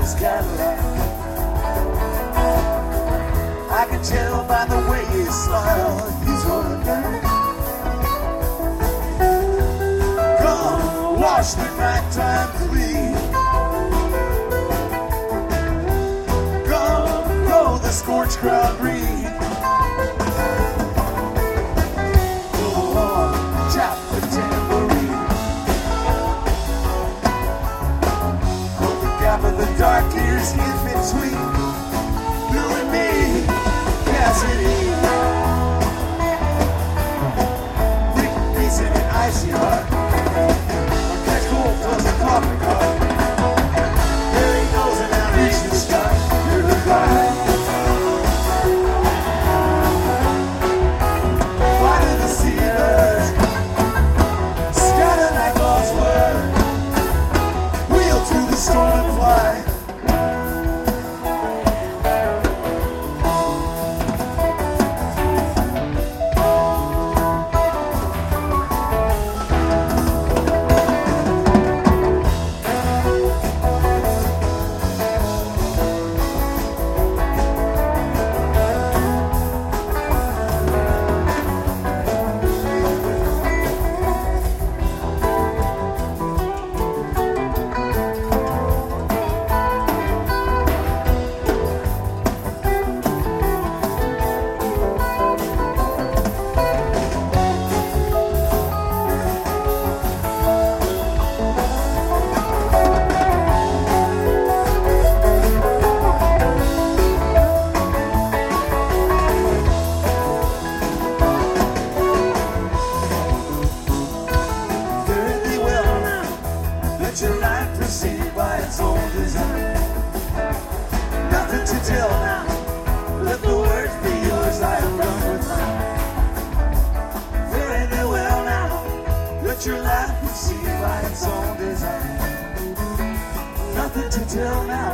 his Cadillac. I can tell by the way he smiles, he's rolling down. Come, wash the nighttime clean. Come, blow the scorched crowd green. Go on, tap the tambourine. Hold the gap of the dark years in between you and me, Cassidy. Rick Mason and Icy Heart. Catch cold fills a coffee cup. There he goes and now reach the sky. Hear the cry. Fly to the seabirds. Scatter like God's word. Wheel through the storm and fly. Let your life proceed by its own design. Nothing to tell now. Let the words be yours. I have done with mine. Very well now. Let your life proceed by its own design. Nothing to tell now.